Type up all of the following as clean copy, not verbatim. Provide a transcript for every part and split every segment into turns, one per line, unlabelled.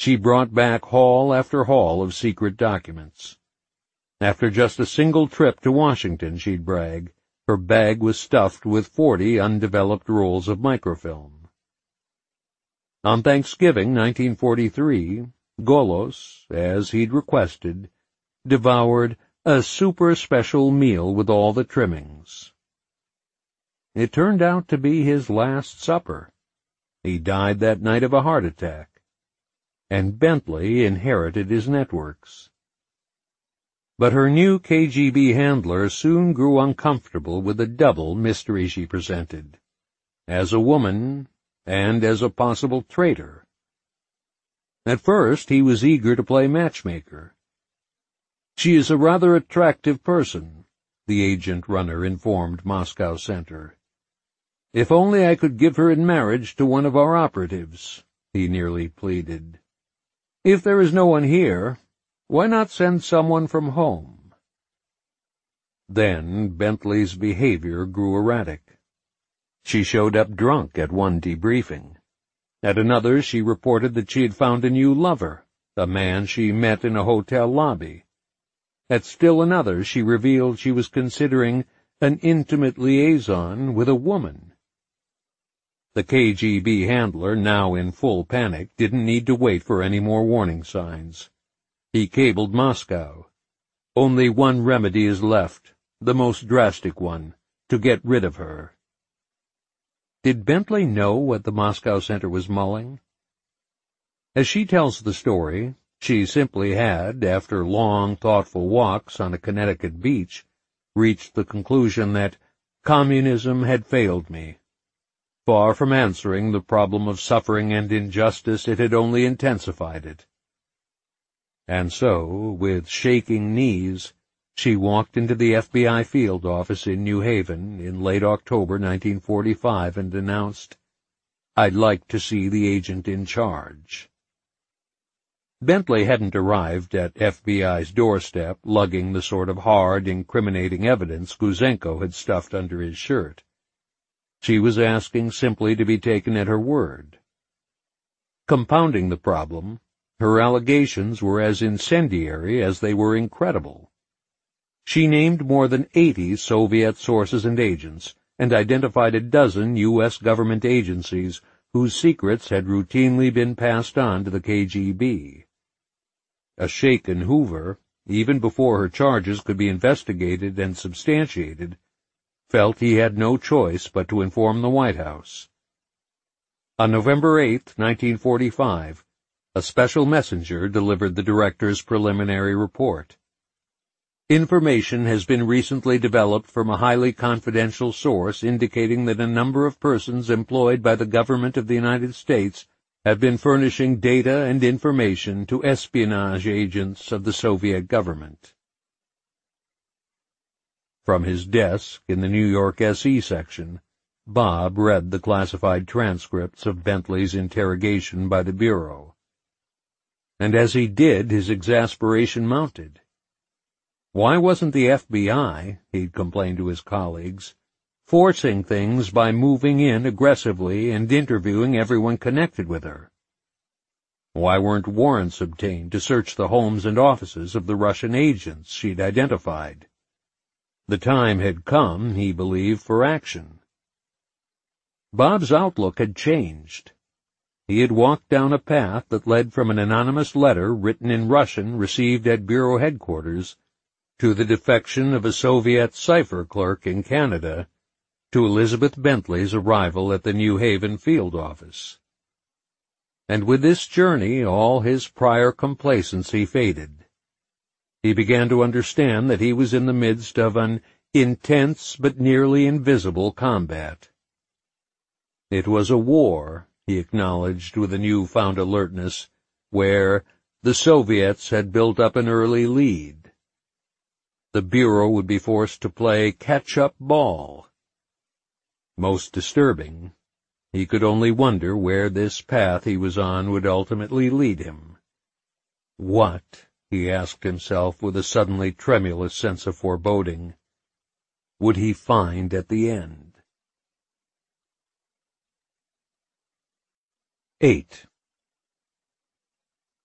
She brought back haul after haul of secret documents. After just a single trip to Washington, she'd brag, her bag was stuffed with 40 undeveloped rolls of microfilm. On Thanksgiving 1943, Golos, as he'd requested, devoured a super special meal with all the trimmings. It turned out to be his last supper. He died that night of a heart attack, and Bentley inherited his networks. But her new KGB handler soon grew uncomfortable with the double mystery she presented, as a woman and as a possible traitor. At first he was eager to play matchmaker. "She is a rather attractive person," the agent runner informed Moscow Center. "If only I could give her in marriage to one of our operatives," he nearly pleaded. "If there is no one here, why not send someone from home?" Then Bentley's behavior grew erratic. She showed up drunk at one debriefing. At another she reported that she had found a new lover, a man she met in a hotel lobby. At still another she revealed she was considering an intimate liaison with a woman. The KGB handler, now in full panic, didn't need to wait for any more warning signs. He cabled Moscow. "Only one remedy is left, the most drastic one, to get rid of her." Did Bentley know what the Moscow Center was mulling? As she tells the story, she simply had, after long, thoughtful walks on a Connecticut beach, reached the conclusion that communism had failed me. Far from answering the problem of suffering and injustice, it had only intensified it. And so, with shaking knees, she walked into the FBI field office in New Haven in late October 1945 and announced, "I'd like to see the agent in charge." Bentley hadn't arrived at FBI's doorstep lugging the sort of hard, incriminating evidence Guzenko had stuffed under his shirt. She was asking simply to be taken at her word. Compounding the problem, her allegations were as incendiary as they were incredible. She named more than 80 Soviet sources and agents, and identified a dozen U.S. government agencies whose secrets had routinely been passed on to the KGB. A shaken Hoover, even before her charges could be investigated and substantiated, felt he had no choice but to inform the White House. On November 8, 1945, a special messenger delivered the director's preliminary report. Information has been recently developed from a highly confidential source indicating that a number of persons employed by the government of the United States have been furnishing data and information to espionage agents of the Soviet government. From his desk in the New York SE section, Bob read the classified transcripts of Bentley's interrogation by the Bureau. And as he did, his exasperation mounted. Why wasn't the FBI, he'd complained to his colleagues, forcing things by moving in aggressively and interviewing everyone connected with her? Why weren't warrants obtained to search the homes and offices of the Russian agents she'd identified? The time had come, he believed, for action. Bob's outlook had changed. He had walked down a path that led from an anonymous letter written in Russian received at Bureau headquarters to the defection of a Soviet cipher clerk in Canada to Elizabeth Bentley's arrival at the New Haven field office. And with this journey all his prior complacency faded. He began to understand that he was in the midst of an intense but nearly invisible combat. It was a war, he acknowledged with a newfound alertness, where the Soviets had built up an early lead. The Bureau would be forced to play catch-up ball. Most disturbing, he could only wonder where this path he was on would ultimately lead him. What, he asked himself with a suddenly tremulous sense of foreboding, would he find at the end? 8.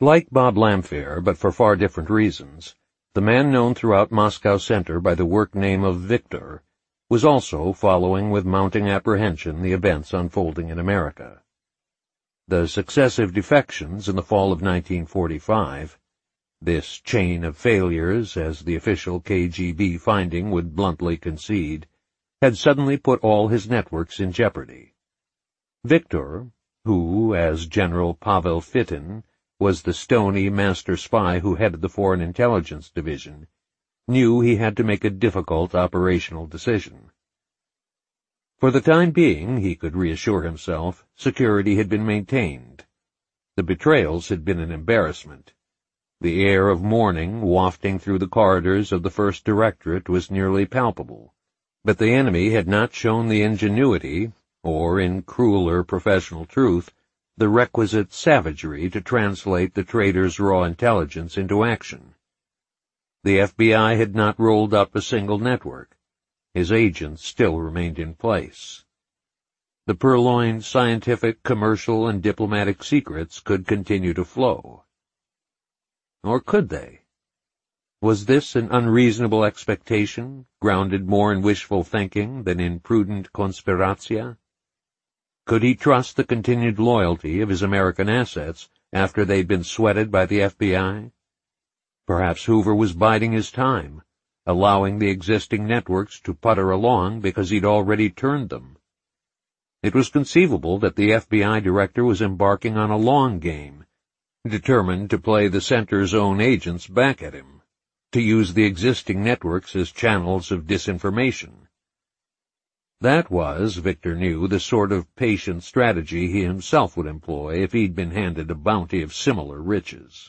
Like Bob Lamphere, but for far different reasons, the man known throughout Moscow Center by the work name of Victor was also following with mounting apprehension the events unfolding in America. The successive defections in the fall of 1945, this chain of failures, as the official KGB finding would bluntly concede, had suddenly put all his networks in jeopardy. Victor, who, as General Pavel Fitin, was the stony master spy who headed the Foreign Intelligence Division, knew he had to make a difficult operational decision. For the time being, he could reassure himself, security had been maintained. The betrayals had been an embarrassment. The air of mourning wafting through the corridors of the First Directorate was nearly palpable, but the enemy had not shown the ingenuity, or, in crueler professional truth, the requisite savagery to translate the traitor's raw intelligence into action. The FBI had not rolled up a single network. His agents still remained in place. The purloined scientific, commercial, and diplomatic secrets could continue to flow. Or could they? Was this an unreasonable expectation, grounded more in wishful thinking than in prudent conspiratia? Could he trust the continued loyalty of his American assets after they'd been sweated by the FBI? Perhaps Hoover was biding his time, allowing the existing networks to putter along because he'd already turned them. It was conceivable that the FBI director was embarking on a long game, determined to play the center's own agents back at him, to use the existing networks as channels of disinformation. That was, Victor knew, the sort of patient strategy he himself would employ if he'd been handed a bounty of similar riches.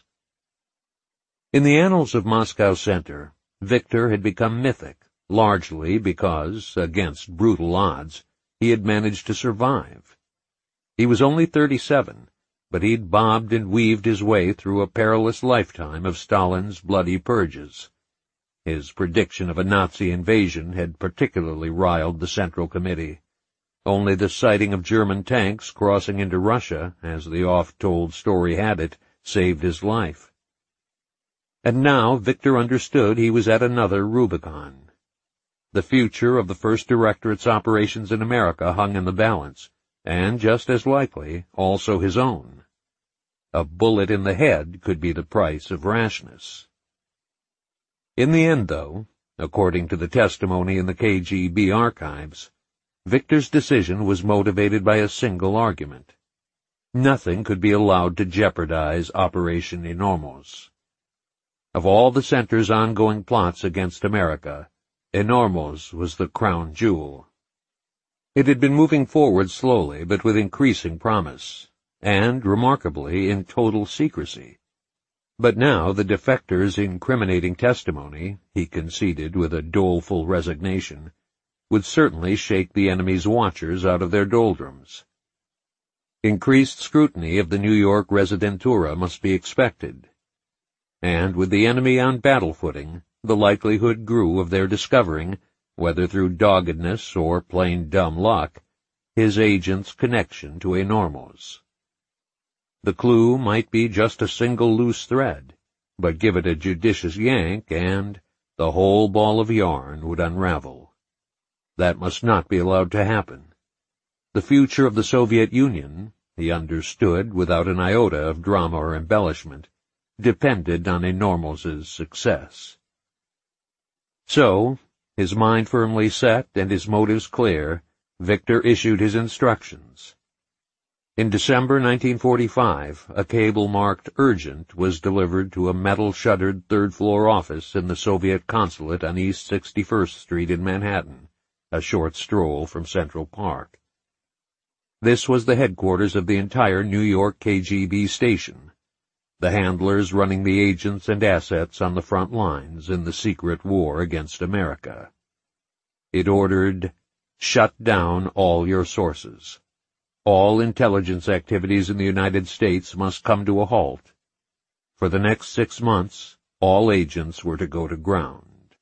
In the annals of Moscow Center, Victor had become mythic, largely because, against brutal odds, he had managed to survive. He was only 37, but he'd bobbed and weaved his way through a perilous lifetime of Stalin's bloody purges. His prediction of a Nazi invasion had particularly riled the Central Committee. Only the sighting of German tanks crossing into Russia, as the oft-told story had it, saved his life. And now Victor understood he was at another Rubicon. The future of the First Directorate's operations in America hung in the balance, and, just as likely, also his own. A bullet in the head could be the price of rashness. In the end, though, according to the testimony in the KGB archives, Victor's decision was motivated by a single argument. Nothing could be allowed to jeopardize Operation Enormos. Of all the center's ongoing plots against America, Enormos was the crown jewel. It had been moving forward slowly but with increasing promise, and, remarkably, in total secrecy. But now the defector's incriminating testimony, he conceded with a doleful resignation, would certainly shake the enemy's watchers out of their doldrums. Increased scrutiny of the New York residentura must be expected, and with the enemy on battle footing, the likelihood grew of their discovering, whether through doggedness or plain dumb luck, his agent's connection to Enormos. The clue might be just a single loose thread, but give it a judicious yank and the whole ball of yarn would unravel. That must not be allowed to happen. The future of the Soviet Union, he understood without an iota of drama or embellishment, depended on Enormos's success. So, his mind firmly set and his motives clear, Victor issued his instructions. In December 1945, a cable marked Urgent was delivered to a metal-shuttered third-floor office in the Soviet consulate on East 61st Street in Manhattan, a short stroll from Central Park. This was the headquarters of the entire New York KGB station, the handlers running the agents and assets on the front lines in the secret war against America. It ordered, "Shut down all your sources. All intelligence activities in the United States must come to a halt. For the next 6 months, all agents were to go to ground."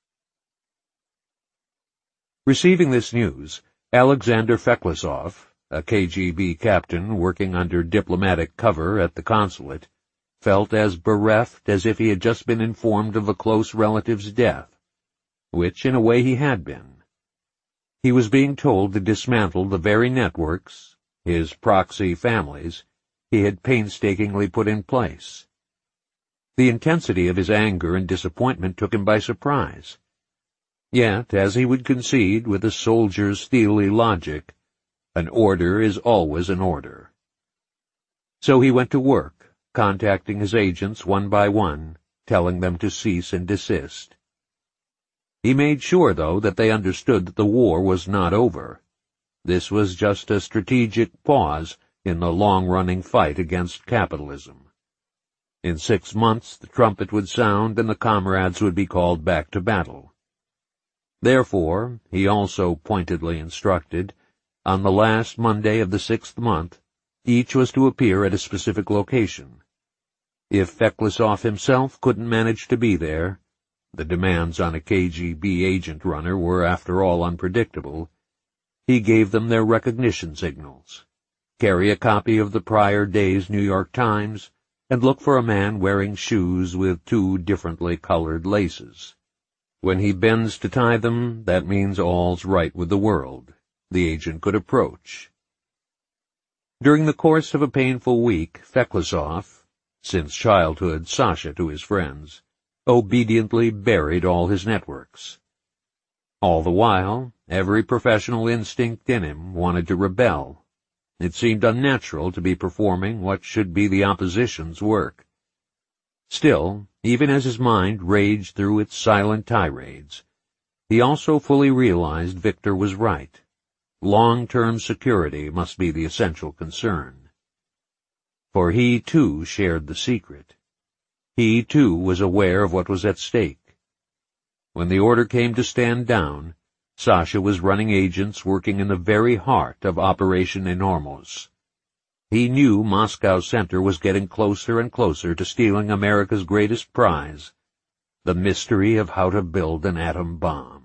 Receiving this news, Alexander Feklisov, a KGB captain working under diplomatic cover at the consulate, felt as bereft as if he had just been informed of a close relative's death, which in a way he had been. He was being told to dismantle the very networks, his proxy families, he had painstakingly put in place. The intensity of his anger and disappointment took him by surprise. Yet, as he would concede with a soldier's steely logic, an order is always an order. So he went to work, contacting his agents one by one, telling them to cease and desist. He made sure, though, that they understood that the war was not over. This was just a strategic pause in the long-running fight against capitalism. In 6 months the trumpet would sound and the comrades would be called back to battle. Therefore, he also pointedly instructed, on the last Monday of the 6th month, each was to appear at a specific location. If Feklisov himself couldn't manage to be there, the demands on a KGB agent runner were after all unpredictable, he gave them their recognition signals. Carry a copy of the prior day's New York Times, and look for a man wearing shoes with 2 differently colored laces. When he bends to tie them, that means all's right with the world. The agent could approach. During the course of a painful week, Feklisov, since childhood Sasha to his friends, obediently buried all his networks. All the while, every professional instinct in him wanted to rebel. It seemed unnatural to be performing what should be the opposition's work. Still, even as his mind raged through its silent tirades, he also fully realized Victor was right. Long-term security must be the essential concern. For he, too, shared the secret. He, too, was aware of what was at stake. When the order came to stand down, Sasha was running agents working in the very heart of Operation Enormos. He knew Moscow Center was getting closer and closer to stealing America's greatest prize, the mystery of how to build an atom bomb.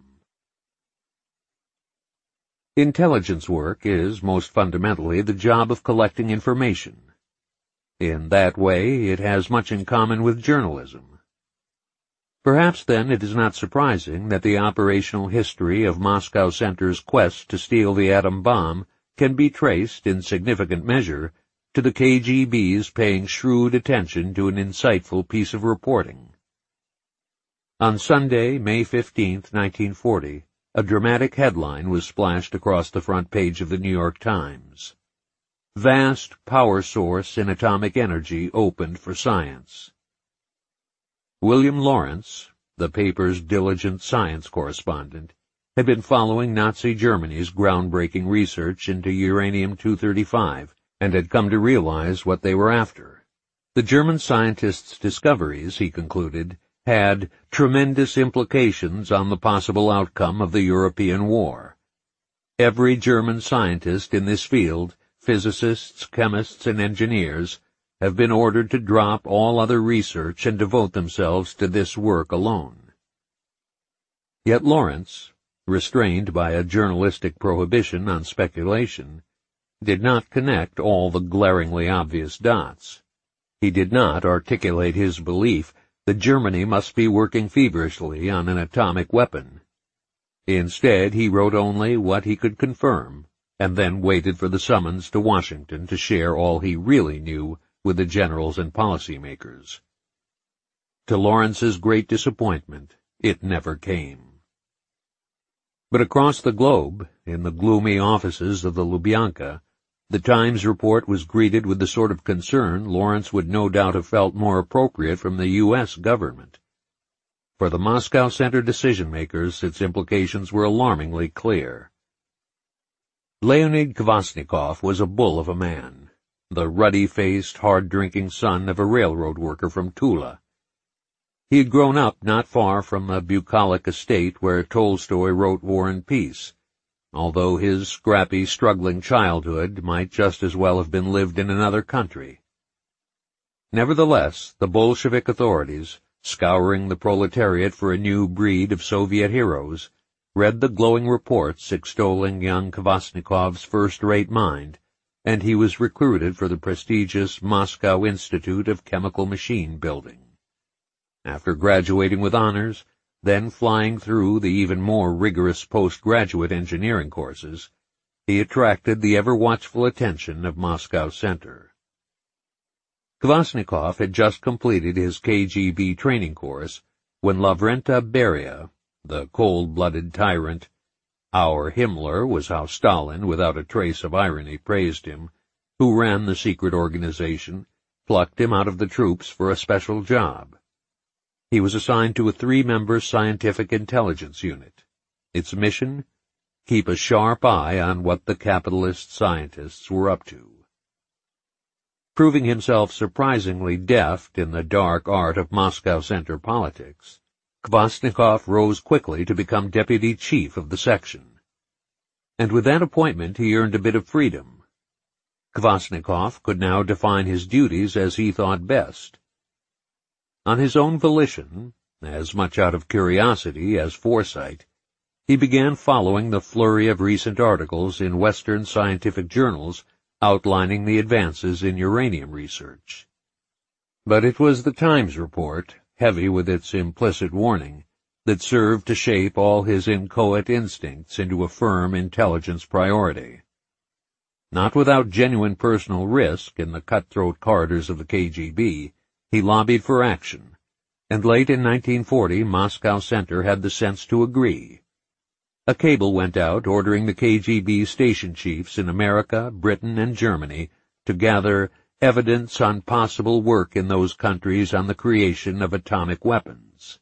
Intelligence work is, most fundamentally, the job of collecting information. In that way, it has much in common with journalism. Perhaps, then, it is not surprising that the operational history of Moscow Center's quest to steal the atom bomb can be traced, in significant measure, to the KGB's paying shrewd attention to an insightful piece of reporting. On Sunday, May 15, 1940, a dramatic headline was splashed across the front page of the New York Times. Vast power source in atomic energy opened for science. William Lawrence, the paper's diligent science correspondent, had been following Nazi Germany's groundbreaking research into uranium-235 and had come to realize what they were after. The German scientists' discoveries, he concluded, had tremendous implications on the possible outcome of the European war. Every German scientist in this field, physicists, chemists, and engineers, have been ordered to drop all other research and devote themselves to this work alone. Yet Lawrence, restrained by a journalistic prohibition on speculation, did not connect all the glaringly obvious dots. He did not articulate his belief that Germany must be working feverishly on an atomic weapon. Instead, he wrote only what he could confirm, and then waited for the summons to Washington to share all he really knew with the generals and policymakers. To Lawrence's great disappointment, it never came. But across the globe, in the gloomy offices of the Lubyanka, the Times report was greeted with the sort of concern Lawrence would no doubt have felt more appropriate from the U.S. government. For the Moscow Center decision-makers, its implications were alarmingly clear. Leonid Kvasnikov was a bull of a man, the ruddy-faced, hard-drinking son of a railroad worker from Tula. He had grown up not far from a bucolic estate where Tolstoy wrote War and Peace, although his scrappy, struggling childhood might just as well have been lived in another country. Nevertheless, the Bolshevik authorities, scouring the proletariat for a new breed of Soviet heroes, read the glowing reports extolling young Kvasnikov's first-rate mind and he was recruited for the prestigious Moscow Institute of Chemical Machine Building. After graduating with honors, then flying through the even more rigorous postgraduate engineering courses, he attracted the ever-watchful attention of Moscow Center. Kvasnikov had just completed his KGB training course when Lavrenta Beria, the cold-blooded tyrant, "Our Himmler" was how Stalin, without a trace of irony, praised him, who ran the secret organization, plucked him out of the troops for a special job. He was assigned to a 3-member scientific intelligence unit. Its mission? Keep a sharp eye on what the capitalist scientists were up to. Proving himself surprisingly deft in the dark art of Moscow Center politics, Kvasnikov rose quickly to become deputy chief of the section. And with that appointment he earned a bit of freedom. Kvasnikov could now define his duties as he thought best. On his own volition, as much out of curiosity as foresight, he began following the flurry of recent articles in Western scientific journals outlining the advances in uranium research. But it was the Times report, heavy with its implicit warning, that served to shape all his inchoate instincts into a firm intelligence priority. Not without genuine personal risk in the cutthroat corridors of the KGB, he lobbied for action, and late in 1940 Moscow Center had the sense to agree. A cable went out ordering the KGB station chiefs in America, Britain, and Germany to gather evidence on possible work in those countries on the creation of atomic weapons.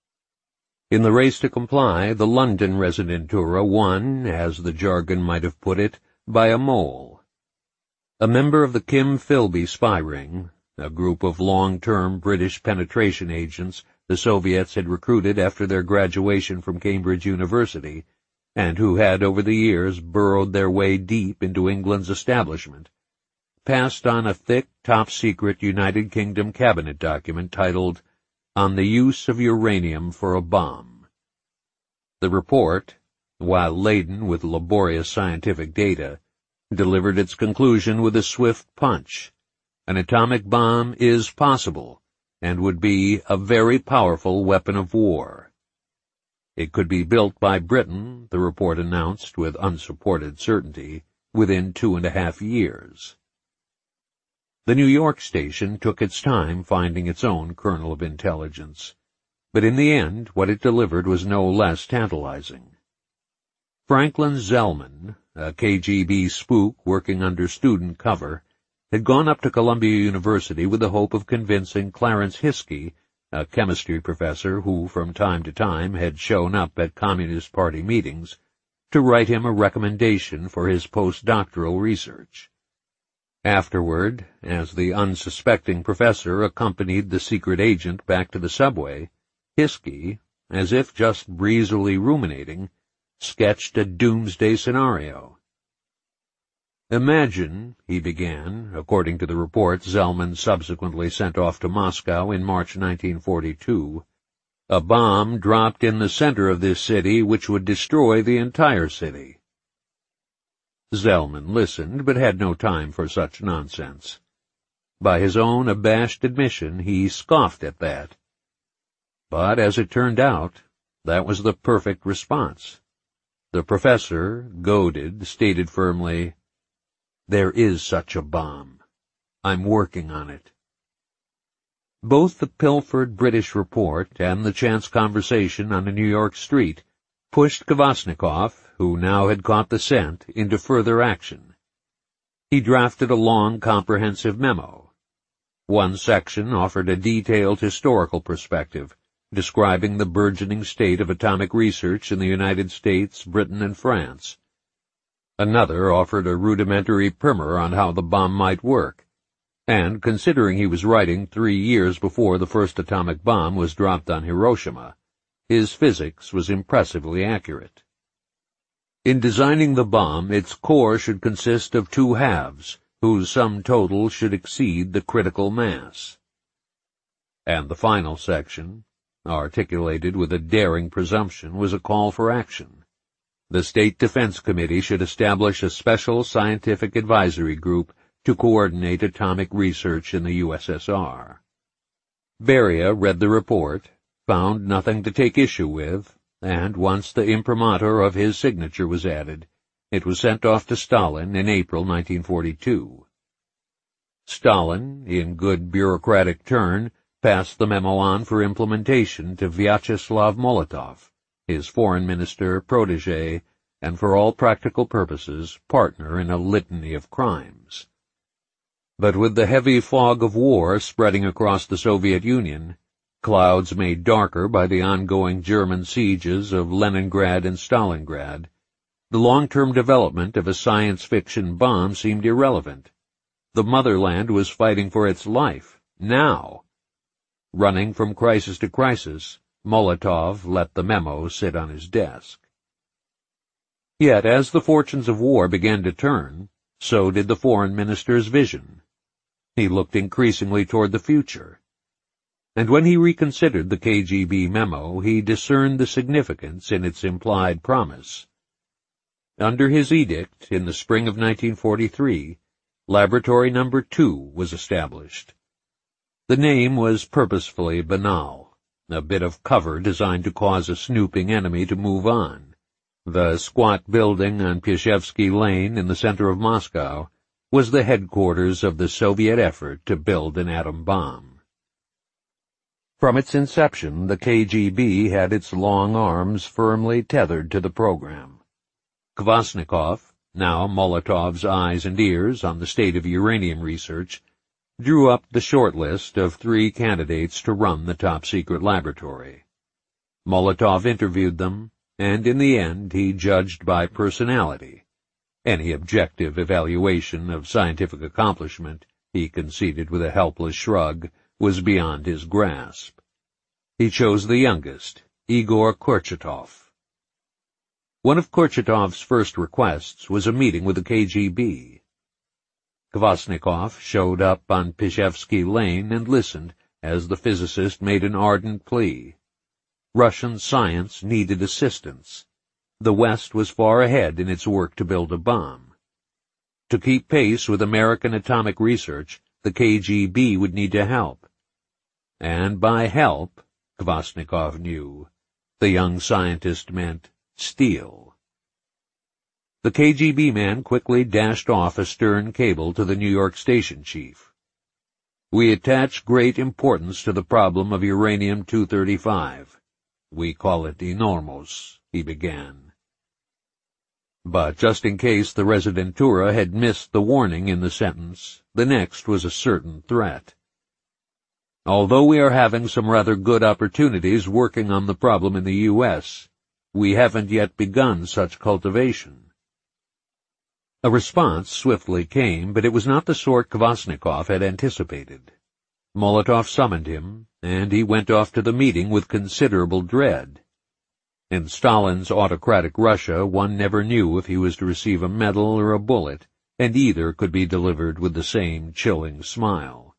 In the race to comply, the London Residentura won, as the jargon might have put it, by a mole. A member of the Kim Philby spy ring, a group of long-term British penetration agents the Soviets had recruited after their graduation from Cambridge University, and who had over the years burrowed their way deep into England's establishment, passed on a thick, top-secret United Kingdom cabinet document titled On the Use of Uranium for a Bomb. The report, while laden with laborious scientific data, delivered its conclusion with a swift punch. An atomic bomb is possible, and would be a very powerful weapon of war. It could be built by Britain, the report announced with unsupported certainty, within 2.5 years. The New York station took its time finding its own kernel of intelligence, but in the end what it delivered was no less tantalizing. Franklin Zellman, a KGB spook working under student cover, had gone up to Columbia University with the hope of convincing Clarence Hiskey, a chemistry professor who from time to time had shown up at Communist Party meetings, to write him a recommendation for his postdoctoral research. Afterward, as the unsuspecting professor accompanied the secret agent back to the subway, Hiskey, as if just breezily ruminating, sketched a doomsday scenario. "Imagine," he began, according to the report Zellman subsequently sent off to Moscow in March 1942, "a bomb dropped in the center of this city which would destroy the entire city." Zellman listened, but had no time for such nonsense. By his own abashed admission, he scoffed at that. But, as it turned out, that was the perfect response. The professor, goaded, stated firmly, "There is such a bomb. I'm working on it." Both the pilfered British report and the chance conversation on a New York street pushed Kvasnikov, who now had caught the scent, into further action. He drafted a long, comprehensive memo. One section offered a detailed historical perspective, describing the burgeoning state of atomic research in the United States, Britain, and France. Another offered a rudimentary primer on how the bomb might work, and, considering he was writing 3 years before the first atomic bomb was dropped on Hiroshima, his physics was impressively accurate. In designing the bomb, its core should consist of 2 halves, whose sum total should exceed the critical mass. And the final section, articulated with a daring presumption, was a call for action. The State Defense Committee should establish a special scientific advisory group to coordinate atomic research in the USSR. Beria read the report, found nothing to take issue with, and once the imprimatur of his signature was added, it was sent off to Stalin in April 1942. Stalin, in good bureaucratic turn, passed the memo on for implementation to Vyacheslav Molotov, his foreign minister, protege, and for all practical purposes, partner in a litany of crimes. But with the heavy fog of war spreading across the Soviet Union, clouds made darker by the ongoing German sieges of Leningrad and Stalingrad, the long-term development of a science fiction bomb seemed irrelevant. The motherland was fighting for its life, now. Running from crisis to crisis, Molotov let the memo sit on his desk. Yet as the fortunes of war began to turn, so did the foreign minister's vision. He looked increasingly toward the future. And when he reconsidered the KGB memo, he discerned the significance in its implied promise. Under his edict, in the spring of 1943, Laboratory No. 2 was established. The name was purposefully banal, a bit of cover designed to cause a snooping enemy to move on. The squat building on Pshevsky Lane in the center of Moscow was the headquarters of the Soviet effort to build an atom bomb. From its inception, the KGB had its long arms firmly tethered to the program. Kvasnikov, now Molotov's eyes and ears on the state of uranium research, drew up the short list of 3 candidates to run the top-secret laboratory. Molotov interviewed them, and in the end he judged by personality. Any objective evaluation of scientific accomplishment, he conceded with a helpless shrug, was beyond his grasp. He chose the youngest, Igor Kurchatov. One of Kurchatov's first requests was a meeting with the KGB. Kvasnikov showed up on Pshevsky Lane and listened as the physicist made an ardent plea. Russian science needed assistance. The West was far ahead in its work to build a bomb. To keep pace with American atomic research, the KGB would need to help. And by help, Kvasnikov knew, the young scientist meant steel. The KGB man quickly dashed off a stern cable to the New York station chief. "We attach great importance to the problem of uranium-235. We call it enormous," he began. But just in case the Residentura had missed the warning in the sentence, the next was a certain threat. "Although we are having some rather good opportunities working on the problem in the U.S., we haven't yet begun such cultivation." A response swiftly came, but it was not the sort Kvasnikov had anticipated. Molotov summoned him, and he went off to the meeting with considerable dread. In Stalin's autocratic Russia, one never knew if he was to receive a medal or a bullet, and either could be delivered with the same chilling smile.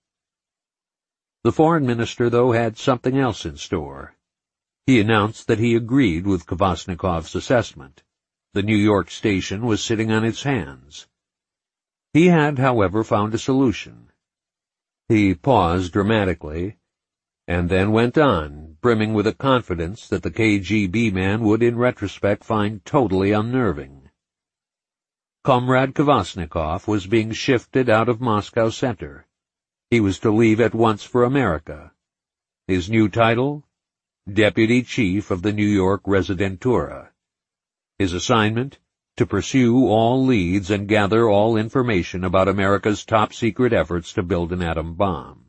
The foreign minister, though, had something else in store. He announced that he agreed with Kvasnikov's assessment. The New York station was sitting on its hands. He had, however, found a solution. He paused dramatically, and then went on, brimming with a confidence that the KGB man would in retrospect find totally unnerving. Comrade Kvasnikov was being shifted out of Moscow Center. He was to leave at once for America. His new title? Deputy Chief of the New York Residentura. His assignment? To pursue all leads and gather all information about America's top-secret efforts to build an atom bomb.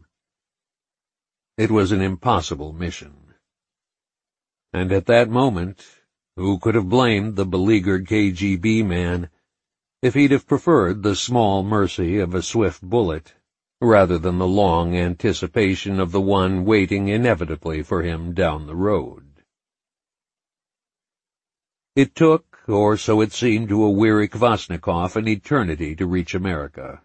It was an impossible mission. And at that moment, who could have blamed the beleaguered KGB man if he'd have preferred the small mercy of a swift bullet rather than the long anticipation of the one waiting inevitably for him down the road? It took, or so it seemed to a weary Kvasnikov, an eternity to reach America.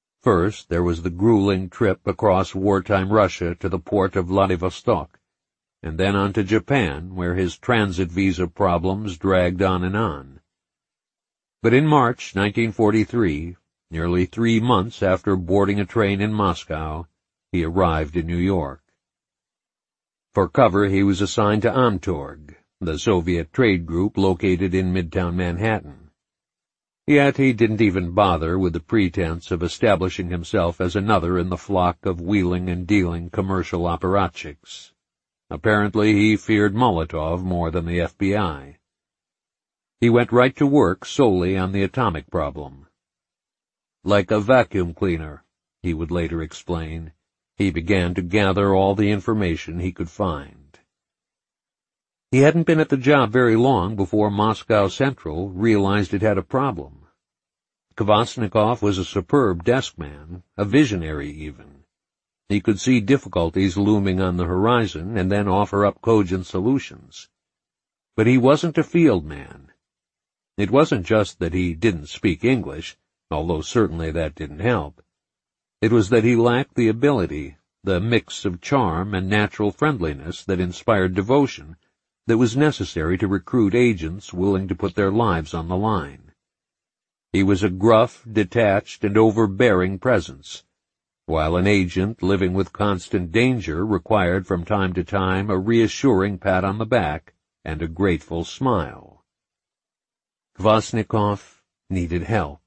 First, there was the grueling trip across wartime Russia to the port of Vladivostok, and then on to Japan, where his transit visa problems dragged on and on. But in March 1943, nearly 3 months after boarding a train in Moscow, he arrived in New York. For cover, he was assigned to Amtorg, the Soviet trade group located in Midtown Manhattan. Yet he didn't even bother with the pretense of establishing himself as another in the flock of wheeling and dealing commercial apparatchiks. Apparently he feared Molotov more than the FBI. He went right to work solely on the atomic problem. Like a vacuum cleaner, he would later explain, he began to gather all the information he could find. He hadn't been at the job very long before Moscow Central realized it had a problem. Kvasnikov was a superb desk man, a visionary even. He could see difficulties looming on the horizon and then offer up cogent solutions. But he wasn't a field man. It wasn't just that he didn't speak English, although certainly that didn't help. It was that he lacked the ability, the mix of charm and natural friendliness that inspired devotion, that was necessary to recruit agents willing to put their lives on the line. He was a gruff, detached, and overbearing presence, while an agent living with constant danger required from time to time a reassuring pat on the back and a grateful smile. Kvasnikov needed help.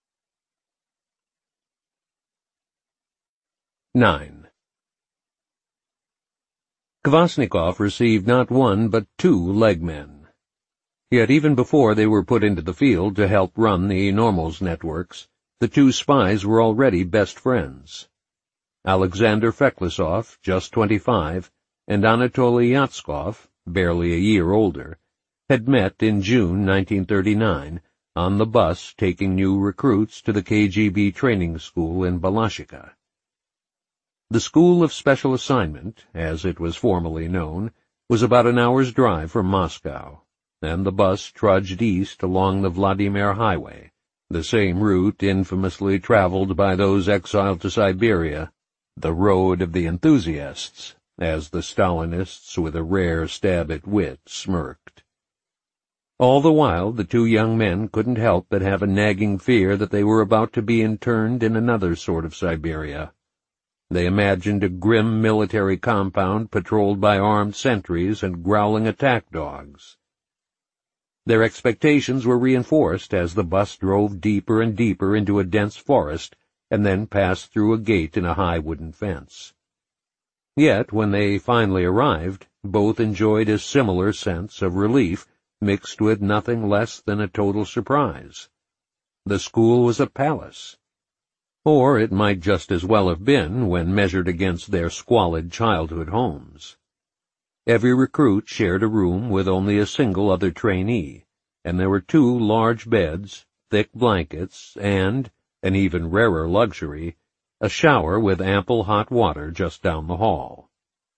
9. Kvasnikov received not one but 2 legmen. Yet even before they were put into the field to help run the Normals networks, the 2 spies were already best friends. Alexander Feklisov, just 25, and Anatoly Yatskov, barely a year older, had met in June 1939 on the bus taking new recruits to the KGB training school in Balashikha. The School of Special Assignment, as it was formally known, was about an hour's drive from Moscow, and the bus trudged east along the Vladimir Highway, the same route infamously traveled by those exiled to Siberia, the road of the enthusiasts, as the Stalinists with a rare stab at wit smirked. All the while the 2 young men couldn't help but have a nagging fear that they were about to be interned in another sort of Siberia. They imagined a grim military compound patrolled by armed sentries and growling attack dogs. Their expectations were reinforced as the bus drove deeper and deeper into a dense forest and then passed through a gate in a high wooden fence. Yet, when they finally arrived, both enjoyed a similar sense of relief mixed with nothing less than a total surprise. The school was a palace. Or it might just as well have been when measured against their squalid childhood homes. Every recruit shared a room with only a single other trainee, and there were 2 large beds, thick blankets, and, an even rarer luxury, a shower with ample hot water just down the hall.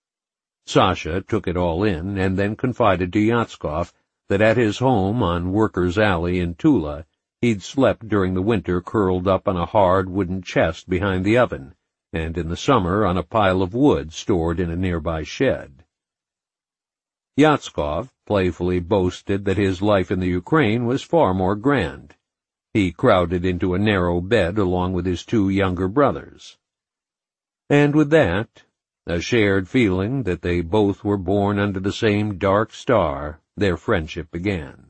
Sasha took it all in and then confided to Yatskov that at his home on Workers' Alley in Tula, he'd slept during the winter curled up on a hard wooden chest behind the oven, and in the summer on a pile of wood stored in a nearby shed. Yatskov playfully boasted that his life in the Ukraine was far more grand. He crowded into a narrow bed along with his 2 younger brothers. And with that, a shared feeling that they both were born under the same dark star, their friendship began.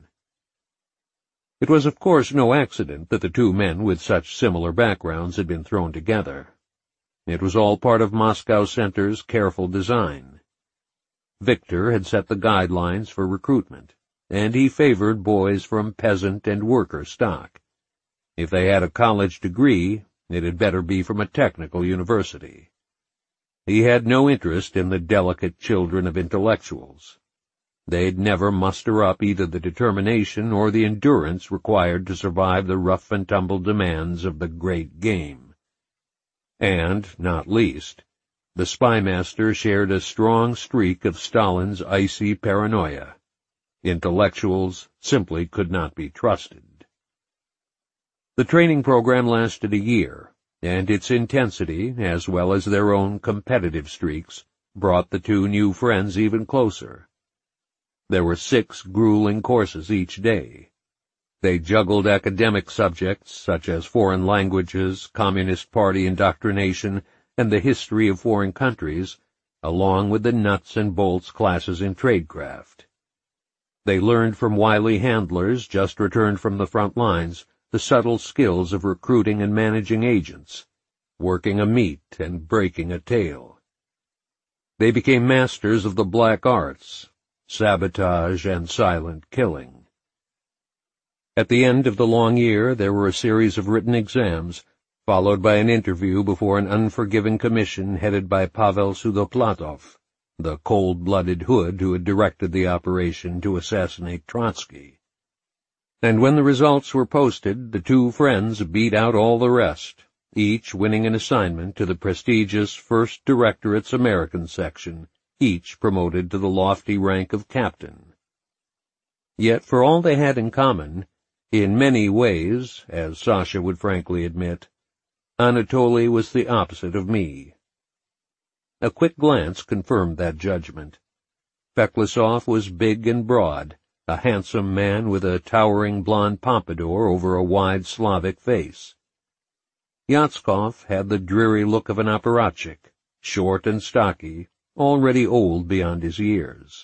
It was of course no accident that the 2 men with such similar backgrounds had been thrown together. It was all part of Moscow Center's careful design. Victor had set the guidelines for recruitment, and he favored boys from peasant and worker stock. If they had a college degree, it had better be from a technical university. He had no interest in the delicate children of intellectuals. They'd never muster up either the determination or the endurance required to survive the rough-and-tumble demands of the great game. And, not least, the spymaster shared a strong streak of Stalin's icy paranoia. Intellectuals simply could not be trusted. The training program lasted a year, and its intensity, as well as their own competitive streaks, brought the two new friends even closer. There were 6 grueling courses each day. They juggled academic subjects such as foreign languages, Communist Party indoctrination, and the history of foreign countries, along with the nuts and bolts classes in tradecraft. They learned from wily handlers just returned from the front lines the subtle skills of recruiting and managing agents, working a meat and breaking a tail. They became masters of the black arts, sabotage and silent killing. At the end of the long year, there were a series of written exams, followed by an interview before an unforgiving commission headed by Pavel Sudoplatov, the cold-blooded hood who had directed the operation to assassinate Trotsky. And when the results were posted, the two friends beat out all the rest, each winning an assignment to the prestigious 1st Directorate's American section, each promoted to the lofty rank of captain. Yet for all they had in common, in many ways, as Sasha would frankly admit, Anatoly was the opposite of me. A quick glance confirmed that judgment. Feklisov was big and broad, a handsome man with a towering blonde pompadour over a wide Slavic face. Yatskov had the dreary look of an apparatchik, short and stocky, already old beyond his years.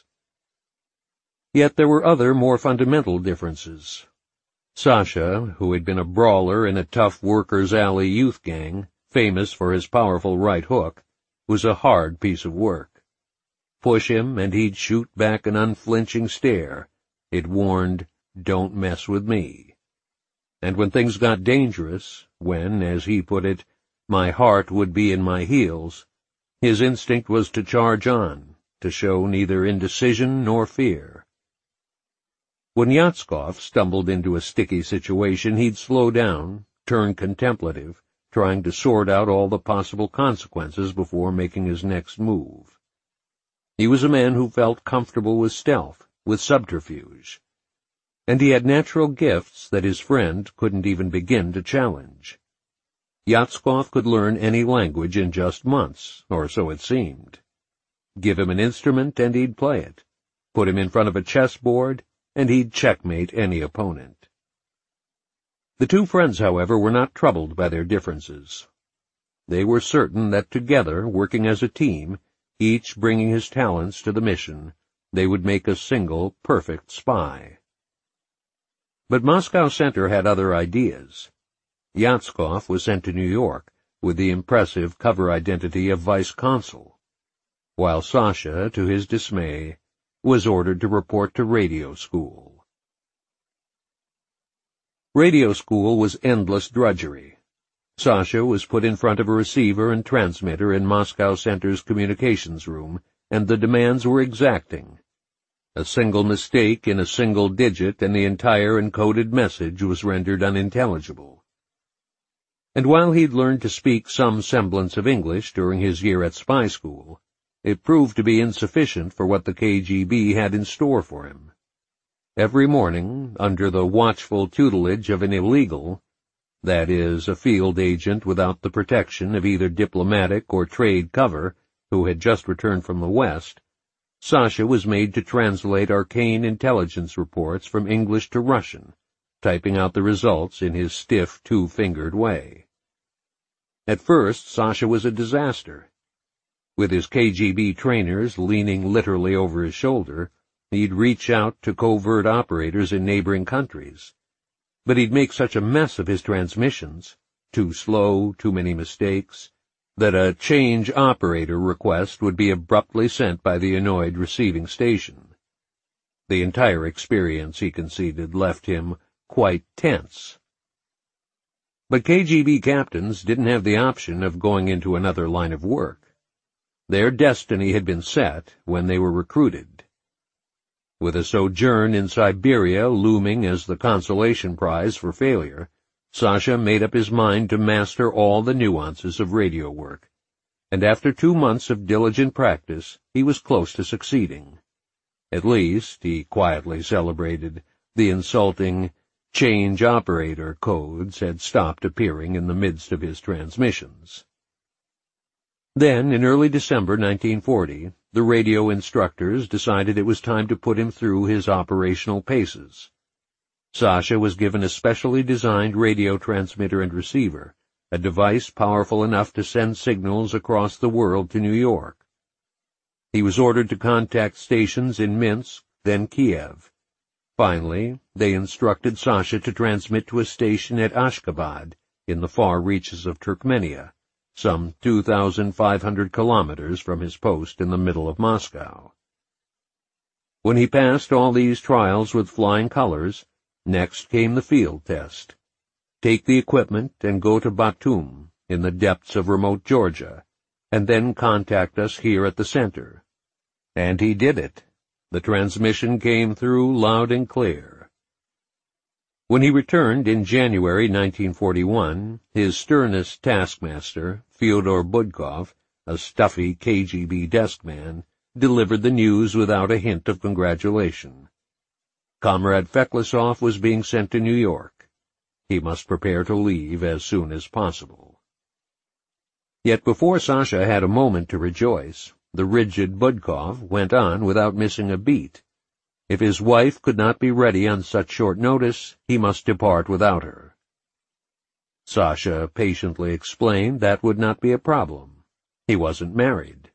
Yet there were other, more fundamental differences. Sasha, who had been a brawler in a tough workers' alley youth gang, famous for his powerful right hook, was a hard piece of work. Push him, and he'd shoot back an unflinching stare. It warned, "Don't mess with me." And when things got dangerous, when, as he put it, my heart would be in my heels, his instinct was to charge on, to show neither indecision nor fear. When Yatskov stumbled into a sticky situation, he'd slow down, turn contemplative, trying to sort out all the possible consequences before making his next move. He was a man who felt comfortable with stealth, with subterfuge, and he had natural gifts that his friend couldn't even begin to challenge. Yatskov could learn any language in just months, or so it seemed. Give him an instrument and he'd play it. Put him in front of a chessboard, and he'd checkmate any opponent. The two friends, however, were not troubled by their differences. They were certain that together, working as a team, each bringing his talents to the mission, they would make a single, perfect spy. But Moscow Center had other ideas. Yatskov was sent to New York with the impressive cover identity of vice consul, while Sasha, to his dismay, was ordered to report to radio school. Radio school was endless drudgery. Sasha was put in front of a receiver and transmitter in Moscow Center's communications room, and the demands were exacting. A single mistake in a single digit and the entire encoded message was rendered unintelligible. And while he'd learned to speak some semblance of English during his year at spy school, it proved to be insufficient for what the KGB had in store for him. Every morning, under the watchful tutelage of an illegal, that is, a field agent without the protection of either diplomatic or trade cover, who had just returned from the West, Sasha was made to translate arcane intelligence reports from English to Russian, typing out the results in his stiff, two-fingered way. At first, Sasha was a disaster. With his KGB trainers leaning literally over his shoulder, he'd reach out to covert operators in neighboring countries. But he'd make such a mess of his transmissions, too slow, too many mistakes, that a change operator request would be abruptly sent by the annoyed receiving station. The entire experience, he conceded, left him quite tense. But KGB captains didn't have the option of going into another line of work. Their destiny had been set when they were recruited. With a sojourn in Siberia looming as the consolation prize for failure, Sasha made up his mind to master all the nuances of radio work, and after 2 months of diligent practice, he was close to succeeding. At least, he quietly celebrated, the insulting change operator codes had stopped appearing in the midst of his transmissions. Then, in early December 1940, the radio instructors decided it was time to put him through his operational paces. Sasha was given a specially designed radio transmitter and receiver, a device powerful enough to send signals across the world to New York. He was ordered to contact stations in Minsk, then Kiev. Finally, they instructed Sasha to transmit to a station at Ashgabat, in the far reaches of Turkmenia, some 2,500 kilometers from his post in the middle of Moscow. When he passed all these trials with flying colors, next came the field test. Take the equipment and go to Batum, in the depths of remote Georgia, and then contact us here at the center. And he did it. The transmission came through loud and clear. When he returned in January 1941, his sternest taskmaster, Fyodor Budkov, a stuffy KGB desk man, delivered the news without a hint of congratulation. Comrade Feklisov was being sent to New York. He must prepare to leave as soon as possible. Yet before Sasha had a moment to rejoice, the rigid Budkov went on without missing a beat. If his wife could not be ready on such short notice, he must depart without her. Sasha patiently explained that would not be a problem. He wasn't married.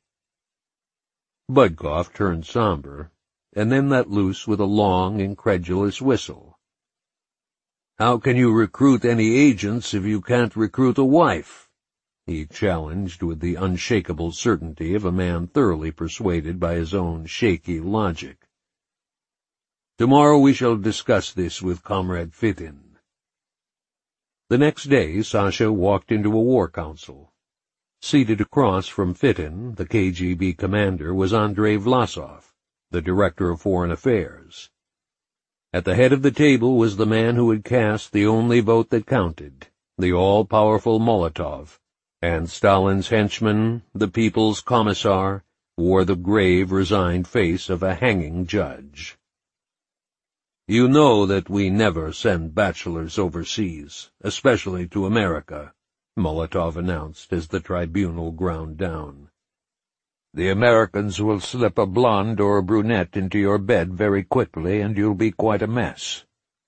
Budkov turned somber, and then let loose with a long, incredulous whistle. "How can you recruit any agents if you can't recruit a wife?" he challenged with the unshakable certainty of a man thoroughly persuaded by his own shaky logic. "Tomorrow we shall discuss this with Comrade Fitin." The next day Sasha walked into a war council. Seated across from Fitin, the KGB commander, was Andrei Vlasov, the director of foreign affairs. At the head of the table was the man who had cast the only vote that counted, the all-powerful Molotov, and Stalin's henchman, the People's Commissar, wore the grave, resigned face of a hanging judge. "You know that we never send bachelors overseas, especially to America," Molotov announced as the tribunal ground down. "The Americans will slip a blonde or a brunette into your bed very quickly, and you'll be quite a mess."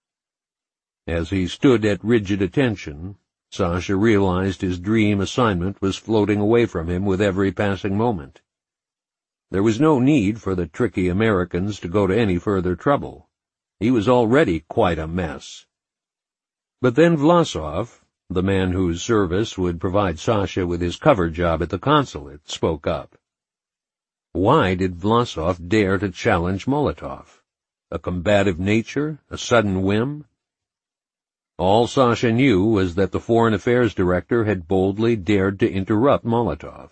As he stood at rigid attention, Sasha realized his dream assignment was floating away from him with every passing moment. There was no need for the tricky Americans to go to any further trouble. He was already quite a mess. But then Vlasov, the man whose service would provide Sasha with his cover job at the consulate, spoke up. Why did Vlasov dare to challenge Molotov? A combative nature? A sudden whim? All Sasha knew was that the Foreign Affairs Director had boldly dared to interrupt Molotov.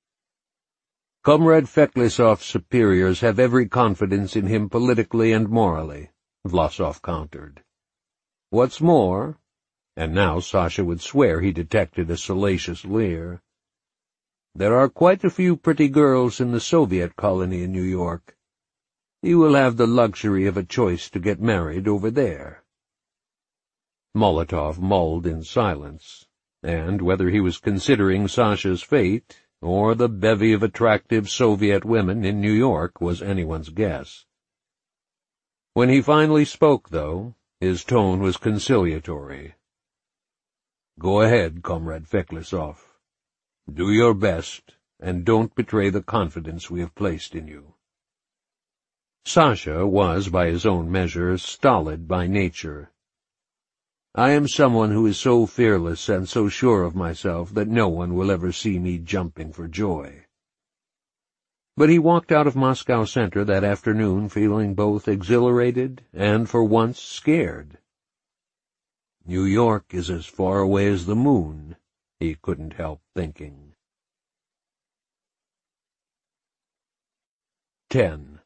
"Comrade Feklisov's superiors have every confidence in him politically and morally," Vlasov countered. "What's more," and now Sasha would swear he detected a salacious leer, "there are quite a few pretty girls in the Soviet colony in New York. He will have the luxury of a choice to get married over there." Molotov mulled in silence, and whether he was considering Sasha's fate or the bevy of attractive Soviet women in New York was anyone's guess. When he finally spoke, though, his tone was conciliatory. "Go ahead, Comrade Feklisov. Do your best, and don't betray the confidence we have placed in you." Sasha was, by his own measure, stolid by nature. "I am someone who is so fearless and so sure of myself that no one will ever see me jumping for joy." But he walked out of Moscow Center that afternoon feeling both exhilarated and for once scared. New York is as far away as the moon, he couldn't help thinking. 10.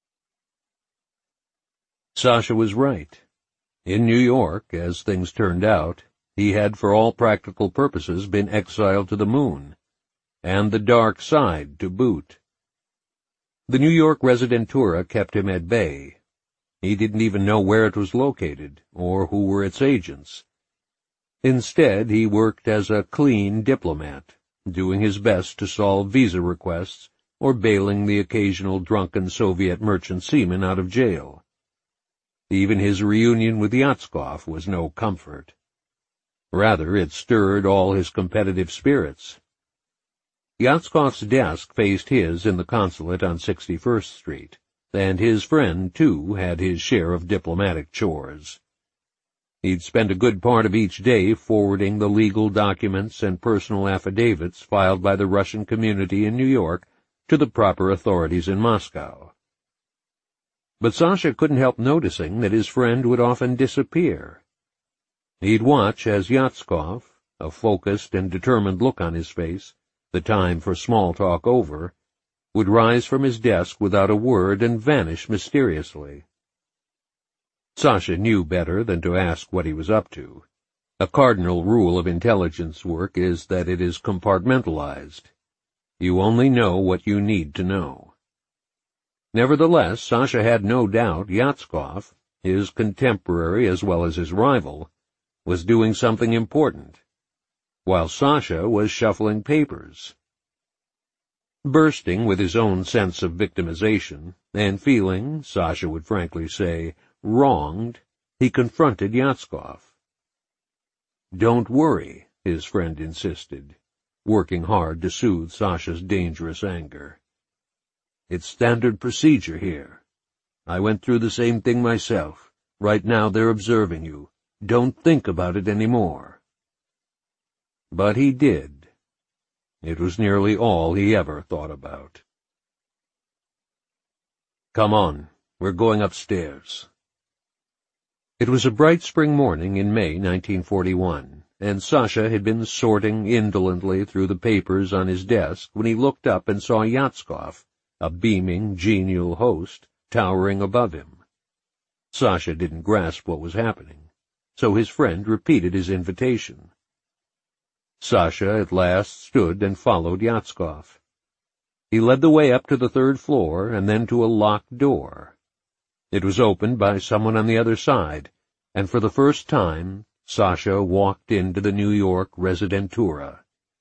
Sasha was right. In New York, as things turned out, he had for all practical purposes been exiled to the moon, and the dark side to boot. The New York Residentura kept him at bay. He didn't even know where it was located, or who were its agents. Instead, he worked as a clean diplomat, doing his best to solve visa requests or bailing the occasional drunken Soviet merchant seaman out of jail. Even his reunion with Yatskov was no comfort. Rather, it stirred all his competitive spirits. Yatskov's desk faced his in the consulate on 61st Street, and his friend, too, had his share of diplomatic chores. He'd spend a good part of each day forwarding the legal documents and personal affidavits filed by the Russian community in New York to the proper authorities in Moscow. But Sasha couldn't help noticing that his friend would often disappear. He'd watch as Yatskov, a focused and determined look on his face, the time for small talk over, would rise from his desk without a word and vanish mysteriously. Sasha knew better than to ask what he was up to. A cardinal rule of intelligence work is that it is compartmentalized. You only know what you need to know. Nevertheless, Sasha had no doubt Yatskov, his contemporary as well as his rival, was doing something important, while Sasha was shuffling papers. Bursting with his own sense of victimization, and feeling, Sasha would frankly say, wronged, he confronted Yatskov. "Don't worry," his friend insisted, working hard to soothe Sasha's dangerous anger. "It's standard procedure here. I went through the same thing myself. Right now they're observing you. Don't think about it anymore." But he did. It was nearly all he ever thought about. "Come on, we're going upstairs." It was a bright spring morning in May 1941, and Sasha had been sorting indolently through the papers on his desk when he looked up and saw Yatskov, a beaming, genial host, towering above him. Sasha didn't grasp what was happening, so his friend repeated his invitation. Sasha at last stood and followed Yatskov. He led the way up to the third floor and then to a locked door. It was opened by someone on the other side, and for the first time Sasha walked into the New York Residentura.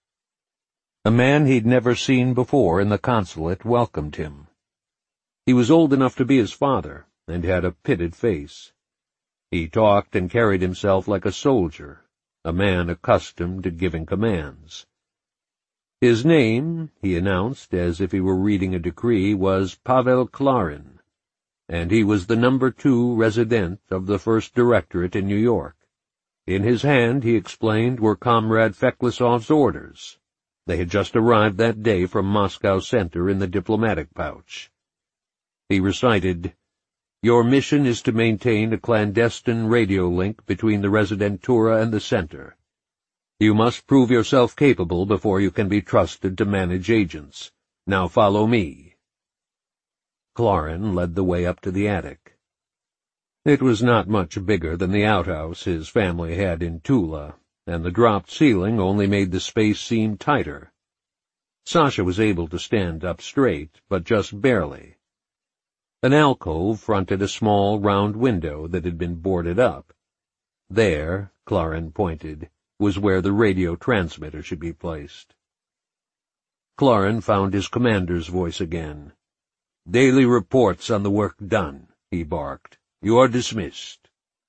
A man he'd never seen before in the consulate welcomed him. He was old enough to be his father, and had a pitted face. He talked and carried himself like a soldier, a man accustomed to giving commands. His name, he announced as if he were reading a decree, was Pavel Klarin, and he was the No. 2 resident of the First Directorate in New York. In his hand, he explained, were Comrade Feklisov's orders. They had just arrived that day from Moscow Center in the diplomatic pouch. He recited, "Your mission is to maintain a clandestine radio link between the Residentura and the center. You must prove yourself capable before you can be trusted to manage agents. Now follow me." Klarin led the way up to the attic. It was not much bigger than the outhouse his family had in Tula, and the dropped ceiling only made the space seem tighter. Sasha was able to stand up straight, but just barely. An alcove fronted a small round window that had been boarded up. There, Klarin pointed, was where the radio transmitter should be placed. Klarin found his commander's voice again. "Daily reports on the work done," he barked. "You are dismissed."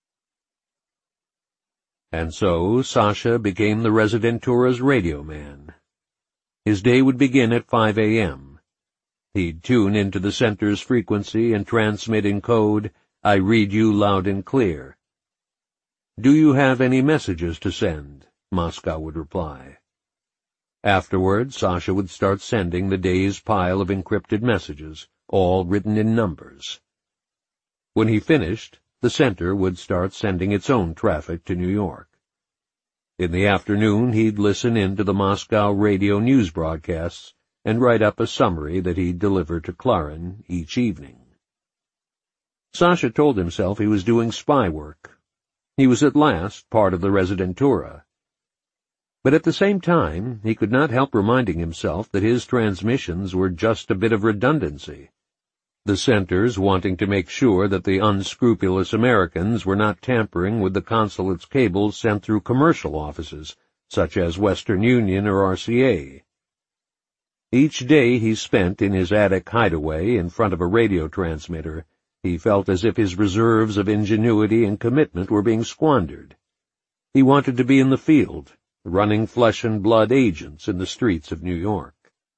And so Sasha became the Residentura's radio man. His day would begin at 5 a.m. He'd tune into the center's frequency and transmit in code, "I read you loud and clear." "Do you have any messages to send?" Moscow would reply. Afterward, Sasha would start sending the day's pile of encrypted messages, all written in numbers. When he finished, the center would start sending its own traffic to New York. In the afternoon, he'd listen in to the Moscow radio news broadcasts and write up a summary that he'd deliver to Klarin each evening. Sasha told himself he was doing spy work. He was at last part of the Residentura. But at the same time, he could not help reminding himself that his transmissions were just a bit of redundancy. The centers wanting to make sure that the unscrupulous Americans were not tampering with the consulate's cables sent through commercial offices, such as Western Union or RCA. Each day he spent in his attic hideaway in front of a radio transmitter, he felt as if his reserves of ingenuity and commitment were being squandered. He wanted to be in the field, running flesh-and-blood agents in the streets of New York.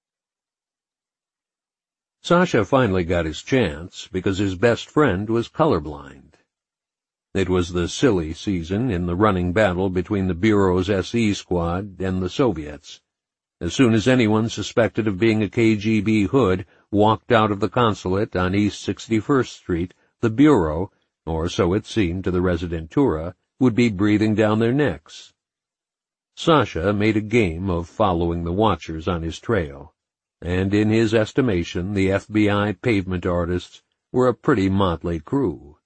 Sasha finally got his chance because his best friend was colorblind. It was the silly season in the running battle between the Bureau's SE squad and the Soviets. As soon as anyone suspected of being a KGB hood walked out of the consulate on East 61st Street, the Bureau, or so it seemed to the Residentura, would be breathing down their necks. Sasha made a game of following the watchers on his trail, and in his estimation the FBI pavement artists were a pretty motley crew.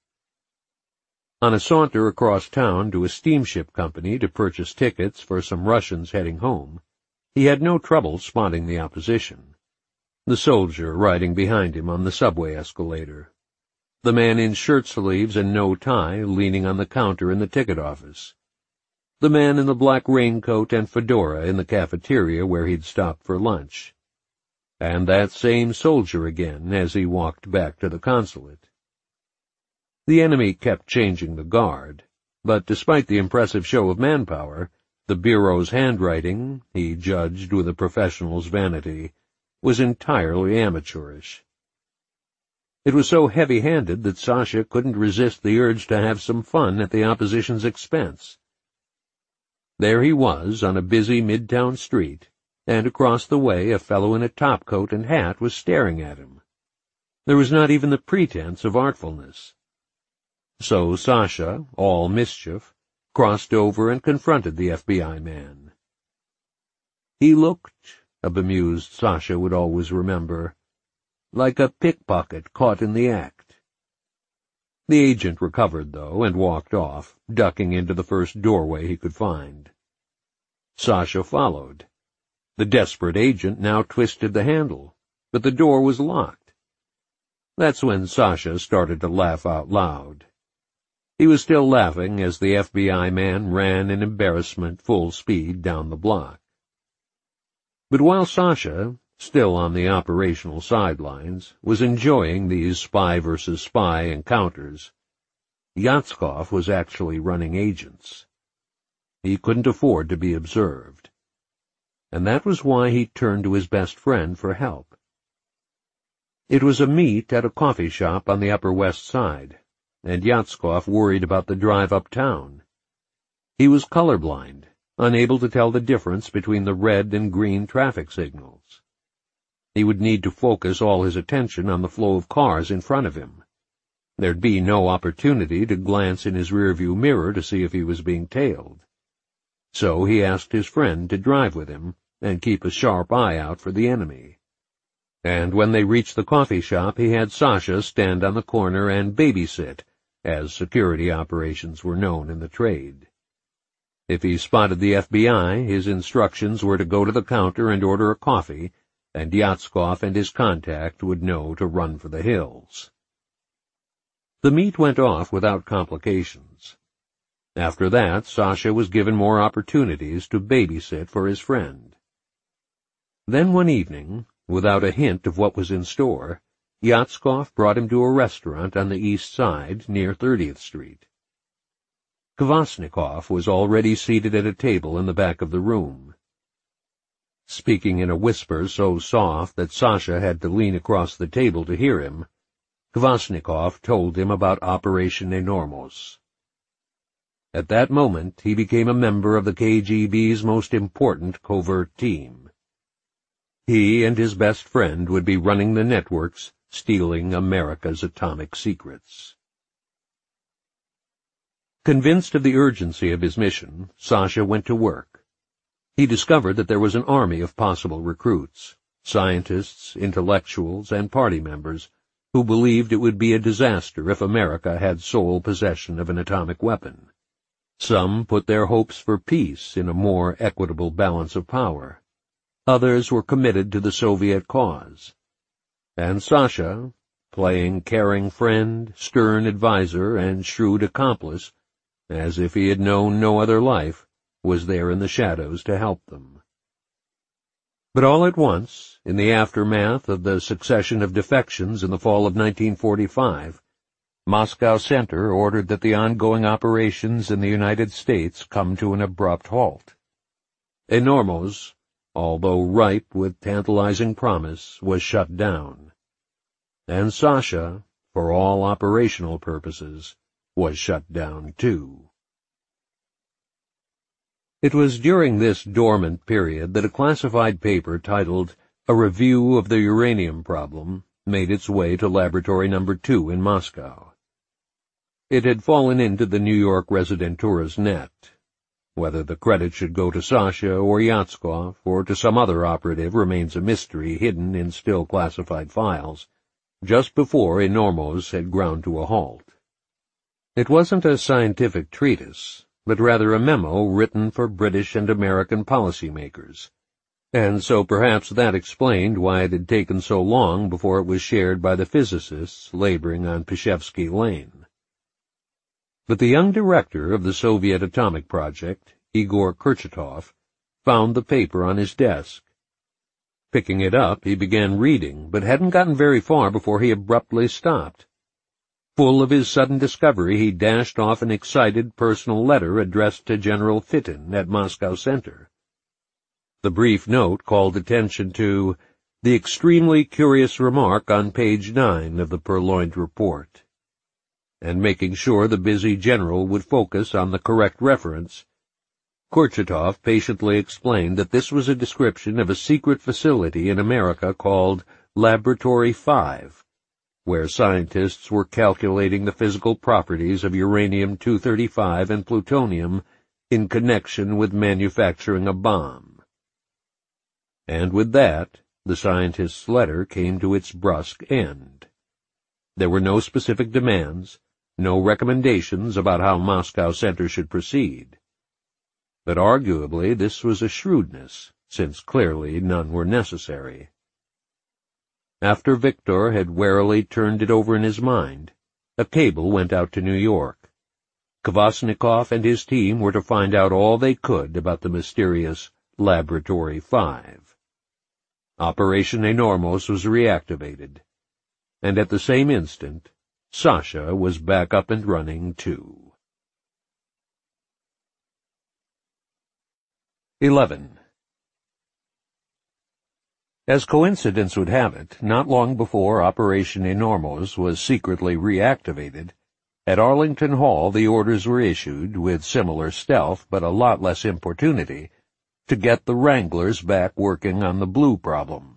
On a saunter across town to a steamship company to purchase tickets for some Russians heading home, he had no trouble spotting the opposition. The soldier riding behind him on the subway escalator. The man in shirt-sleeves and no tie leaning on the counter in the ticket office. The man in the black raincoat and fedora in the cafeteria where he'd stopped for lunch. And that same soldier again as he walked back to the consulate. The enemy kept changing the guard, but despite the impressive show of manpower, the Bureau's handwriting, he judged with a professional's vanity, was entirely amateurish. It was so heavy-handed that Sasha couldn't resist the urge to have some fun at the opposition's expense. There he was on a busy midtown street, and across the way a fellow in a topcoat and hat was staring at him. There was not even the pretense of artfulness. So Sasha, all mischief, crossed over and confronted the FBI man. He looked, a bemused Sasha would always remember, like a pickpocket caught in the act. The agent recovered, though, and walked off, ducking into the first doorway he could find. Sasha followed. The desperate agent now twisted the handle, but the door was locked. That's when Sasha started to laugh out loud. He was still laughing as the FBI man ran in embarrassment full speed down the block. But while Sasha, still on the operational sidelines, was enjoying these spy-versus-spy encounters, Yatskov was actually running agents. He couldn't afford to be observed. And that was why he turned to his best friend for help. It was a meet at a coffee shop on the Upper West Side, and Yatskov worried about the drive uptown. He was colorblind, unable to tell the difference between the red and green traffic signals. He would need to focus all his attention on the flow of cars in front of him. There'd be no opportunity to glance in his rearview mirror to see if he was being tailed. So he asked his friend to drive with him and keep a sharp eye out for the enemy. And when they reached the coffee shop, he had Sasha stand on the corner and babysit, as security operations were known in the trade. If he spotted the FBI, his instructions were to go to the counter and order a coffee, and Yatskov and his contact would know to run for the hills. The meet went off without complications. After that, Sasha was given more opportunities to babysit for his friend. Then one evening, without a hint of what was in store, Yatskov brought him to a restaurant on the east side near 30th Street. Kvasnikov was already seated at a table in the back of the room. Speaking in a whisper so soft that Sasha had to lean across the table to hear him, Kvasnikov told him about Operation Enormos. At that moment he became a member of the KGB's most important covert team. He and his best friend would be running the networks, stealing America's atomic secrets. Convinced of the urgency of his mission, Sasha went to work. He discovered that there was an army of possible recruits, scientists, intellectuals, and party members, who believed it would be a disaster if America had sole possession of an atomic weapon. Some put their hopes for peace in a more equitable balance of power. Others were committed to the Soviet cause. And Sasha, playing caring friend, stern adviser, and shrewd accomplice, as if he had known no other life, was there in the shadows to help them. But all at once, in the aftermath of the succession of defections in the fall of 1945, Moscow Center ordered that the ongoing operations in the United States come to an abrupt halt. Enormos, although ripe with tantalizing promise, was shut down. And Sasha, for all operational purposes, was shut down too. It was during this dormant period that a classified paper titled A Review of the Uranium Problem made its way to Laboratory No. 2 in Moscow. It had fallen into the New York Residentura's net. Whether the credit should go to Sasha or Yatskov or to some other operative remains a mystery hidden in still classified files, just before Enormos had ground to a halt. It wasn't a scientific treatise, but rather a memo written for British and American policymakers, and so perhaps that explained why it had taken so long before it was shared by the physicists laboring on Peshevsky Lane. But the young director of the Soviet atomic project, Igor Kurchatov, found the paper on his desk. Picking it up, he began reading, but hadn't gotten very far before he abruptly stopped. Full of his sudden discovery, he dashed off an excited personal letter addressed to General Fitton at Moscow Center. The brief note called attention to the extremely curious remark on page 9 of the purloined report. And making sure the busy general would focus on the correct reference, Kurchatov patiently explained that this was a description of a secret facility in America called Laboratory 5, where scientists were calculating the physical properties of uranium-235 and plutonium in connection with manufacturing a bomb. And with that, the scientist's letter came to its brusque end. There were no specific demands, no recommendations about how Moscow Center should proceed. But arguably this was a shrewdness, since clearly none were necessary. After Victor had warily turned it over in his mind, a cable went out to New York. Kvasnikov and his team were to find out all they could about the mysterious Laboratory 5. Operation Enormos was reactivated, and at the same instant, Sasha was back up and running, too. 11. As coincidence would have it, not long before Operation Enormos was secretly reactivated, at Arlington Hall the orders were issued, with similar stealth but a lot less importunity, to get the Wranglers back working on the blue problem.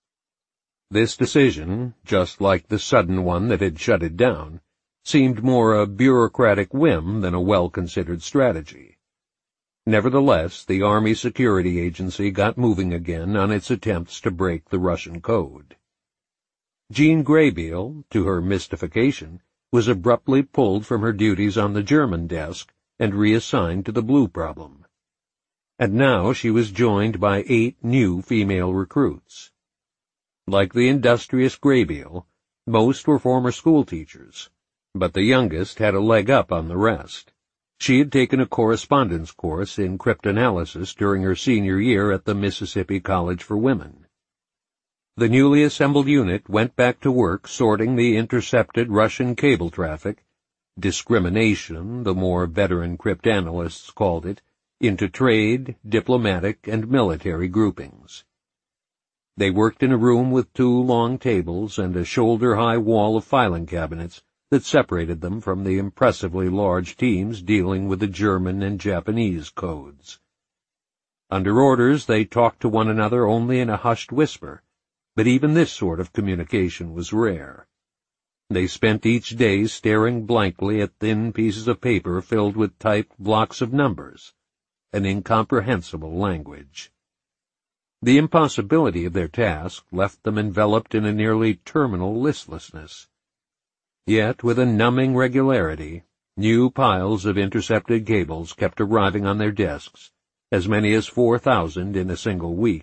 This decision, just like the sudden one that had shut it down, seemed more a bureaucratic whim than a well-considered strategy. Nevertheless, the Army Security Agency got moving again on its attempts to break the Russian code. Jean Graybeale, to her mystification, was abruptly pulled from her duties on the German desk and reassigned to the blue problem. And now she was joined by 8 new female recruits. Like the industrious Graybeale, most were former schoolteachers, but the youngest had a leg up on the rest. She had taken a correspondence course in cryptanalysis during her senior year at the Mississippi College for Women. The newly assembled unit went back to work sorting the intercepted Russian cable traffic, discrimination, the more veteran cryptanalysts called it, into trade, diplomatic, and military groupings. They worked in a room with 2 long tables and a shoulder-high wall of filing cabinets that separated them from the impressively large teams dealing with the German and Japanese codes. Under orders, they talked to one another only in a hushed whisper, but even this sort of communication was rare. They spent each day staring blankly at thin pieces of paper filled with typed blocks of numbers, an incomprehensible language. The impossibility of their task left them enveloped in a nearly terminal listlessness. Yet, with a numbing regularity, new piles of intercepted cables kept arriving on their desks, as many as 4,000 in a single week.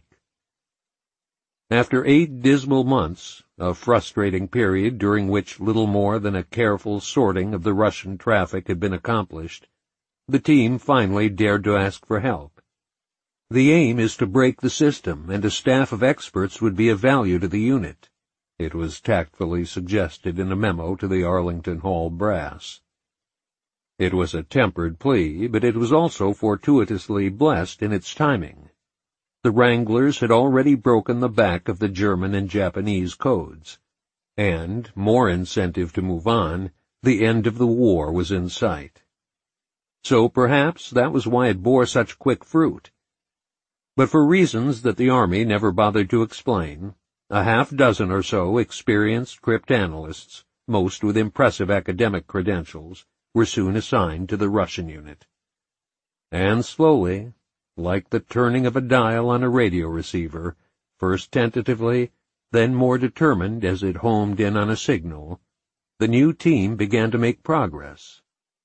After 8 dismal months, a frustrating period during which little more than a careful sorting of the Russian traffic had been accomplished, the team finally dared to ask for help. The aim is to break the system, and a staff of experts would be of value to the unit, it was tactfully suggested in a memo to the Arlington Hall brass. It was a tempered plea, but it was also fortuitously blessed in its timing. The Wranglers had already broken the back of the German and Japanese codes, and, more incentive to move on, the end of the war was in sight. So perhaps that was why it bore such quick fruit. But for reasons that the Army never bothered to explain, a half-dozen or so experienced cryptanalysts, most with impressive academic credentials, were soon assigned to the Russian unit. And slowly, like the turning of a dial on a radio receiver, first tentatively, then more determined as it homed in on a signal, the new team began to make progress.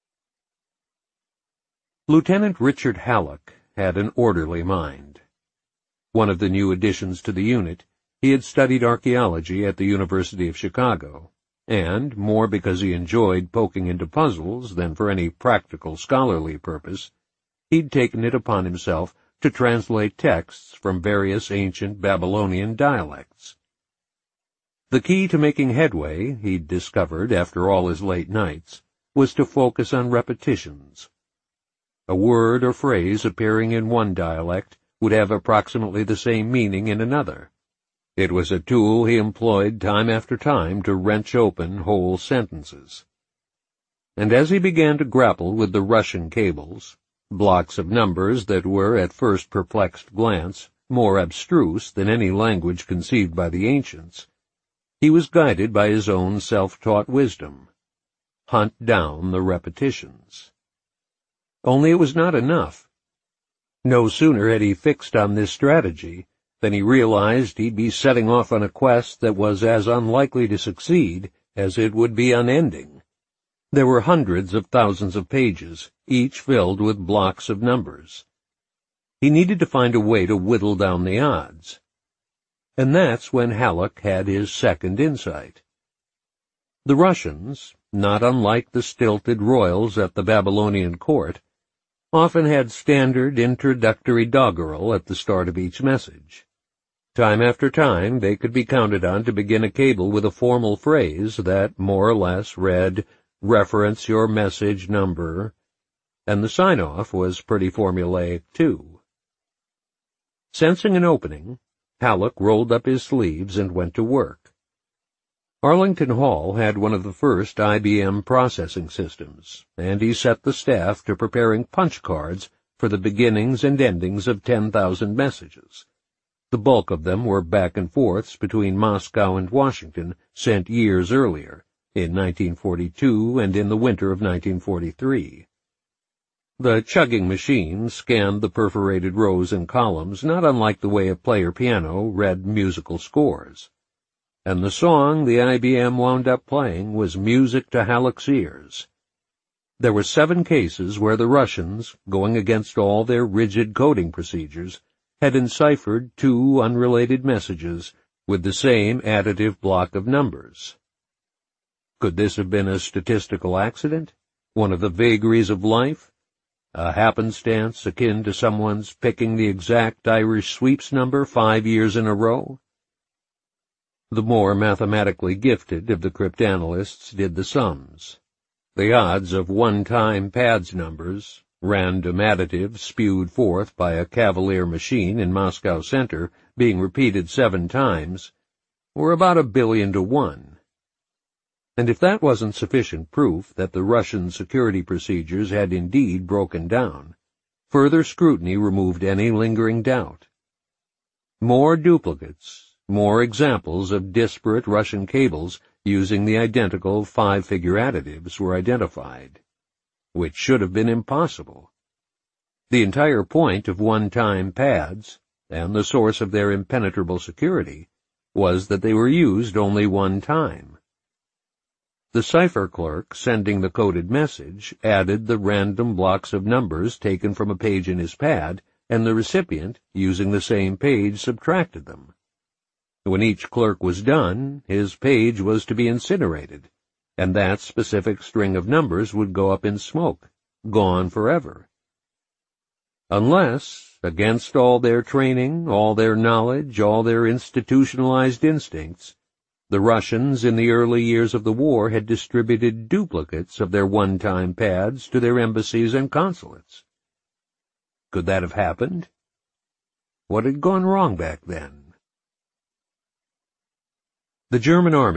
Lieutenant Richard Halleck had an orderly mind. One of the new additions to the unit, he had studied archaeology at the University of Chicago, and, more because he enjoyed poking into puzzles than for any practical scholarly purpose, he'd taken it upon himself to translate texts from various ancient Babylonian dialects. The key to making headway, he'd discovered after all his late nights, was to focus on repetitions. A word or phrase appearing in one dialect would have approximately the same meaning in another. It was a tool he employed time after time to wrench open whole sentences. And as he began to grapple with the Russian cables, blocks of numbers that were, at first perplexed glance, more abstruse than any language conceived by the ancients, he was guided by his own self-taught wisdom. Hunt down the repetitions. Only it was not enough. No sooner had he fixed on this strategy than he realized he'd be setting off on a quest that was as unlikely to succeed as it would be unending. There were hundreds of thousands of pages, each filled with blocks of numbers. He needed to find a way to whittle down the odds. And that's when Halleck had his second insight. The Russians, not unlike the stilted royals at the Babylonian court, often had standard introductory doggerel at the start of each message. Time after time, they could be counted on to begin a cable with a formal phrase that more or less read, "Reference your message number," and the sign-off was pretty formulaic, too. Sensing an opening, Halleck rolled up his sleeves and went to work. Arlington Hall had one of the first IBM processing systems, and he set the staff to preparing punch cards for the beginnings and endings of 10,000 messages. The bulk of them were back and forths between Moscow and Washington, sent years earlier, in 1942 and in the winter of 1943. The chugging machine scanned the perforated rows and columns not unlike the way a player piano read musical scores. And the song the IBM wound up playing was music to Halleck's ears. There were 7 cases where the Russians, going against all their rigid coding procedures, had enciphered 2 unrelated messages with the same additive block of numbers. Could this have been a statistical accident? One of the vagaries of life? A happenstance akin to someone's picking the exact Irish sweeps number 5 years in a row? The more mathematically gifted of the cryptanalysts did the sums. The odds of one-time pads numbers, random additives spewed forth by a Cavalier machine in Moscow Center, being repeated 7 times, were about 1,000,000,000 to 1. And if that wasn't sufficient proof that the Russian security procedures had indeed broken down, further scrutiny removed any lingering doubt. More duplicates, more examples of disparate Russian cables using the identical 5-figure additives were identified, which should have been impossible. The entire point of one-time pads, and the source of their impenetrable security, was that they were used only one time. The cipher clerk sending the coded message added the random blocks of numbers taken from a page in his pad, and the recipient, using the same page, subtracted them. When each clerk was done, his page was to be incinerated, and that specific string of numbers would go up in smoke, gone forever. Unless, against all their training, all their knowledge, all their institutionalized instincts, the Russians in the early years of the war had distributed duplicates of their one-time pads to their embassies and consulates. Could that have happened? What had gone wrong back then? The German army